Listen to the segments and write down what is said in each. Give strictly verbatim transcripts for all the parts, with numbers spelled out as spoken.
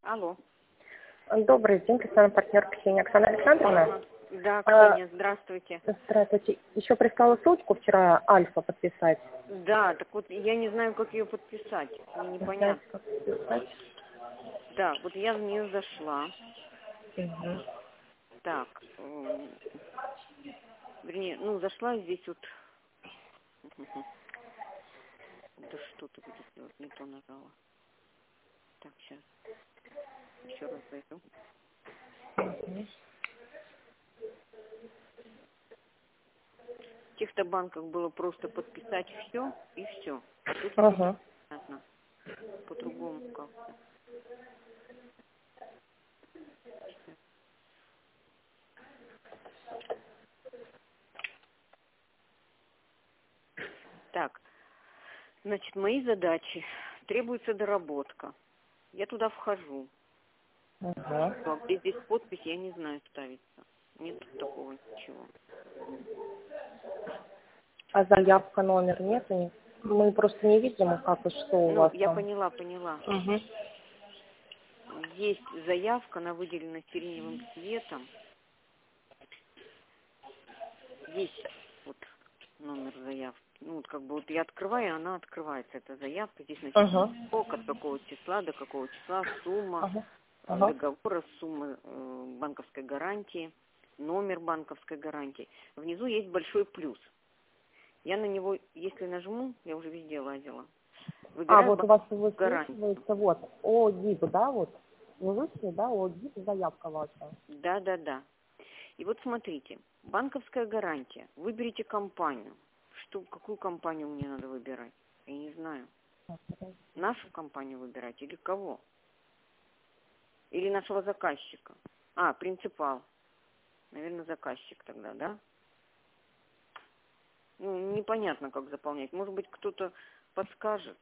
Алло. Добрый день, персональный партнер Ксения Оксана Александровна. Ага. Да, А, Ксения, здравствуйте. Здравствуйте. Еще прислала ссылочку вчера Альфа подписать. Да, так вот я не знаю, как ее подписать. Мне Не знаете, непонятно. как подписать? Да, вот я в нее зашла. Угу. Так, м, вернее, ну, зашла здесь вот. Мгм. Да что ты будешь делать? Не то нажала. Так, сейчас. Еще раз зайду. В тех-то банках было просто подписать все и все. А тут мне Ага. непонятно. По-другому как-то. Щас. Так, значит, мои задачи. Требуется доработка. Я туда вхожу. Ага. А где здесь подпись, я не знаю, ставится. Нет такого ничего. А заявка, номер нет? И мы просто не видим, как и что у Ну, вас я там. поняла, поняла. Угу. Есть заявка, она выделена сиреневым цветом. Есть вот номер заявки. Ну, вот как бы вот я открываю, она открывается, эта заявка. Здесь написано, Ага. сколько, от какого числа до какого числа, сумма Ага. э, Ага. договора, сумма э, банковской гарантии, номер банковской гарантии. Внизу есть большой плюс. Я на него, если нажму, я уже везде лазила, А, выбираю вот у вас банковскую гарантию. высвечивается, вот, о ГИБ, да, вот. Вы вышли, да, о ГИБ, заявка ваша. Да, да, да. И вот смотрите, банковская гарантия. Выберите компанию. Что, какую компанию мне надо выбирать? Я не знаю. Нашу компанию выбирать или кого? Или нашего заказчика? А, принципал. Наверное, заказчик тогда, да? Ну, непонятно, как заполнять. Может быть, кто-то подскажет.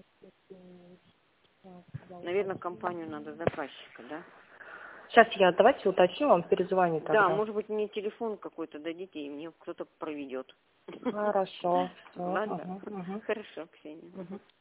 Наверное, компанию надо заказчика, да? Сейчас я, давайте уточню, вам перезвоню Да, тогда. может быть, мне телефон какой-то дадите, и мне кто-то проведет. Хорошо. Все. Ладно? Ага, ага. Хорошо, Ксения. Угу.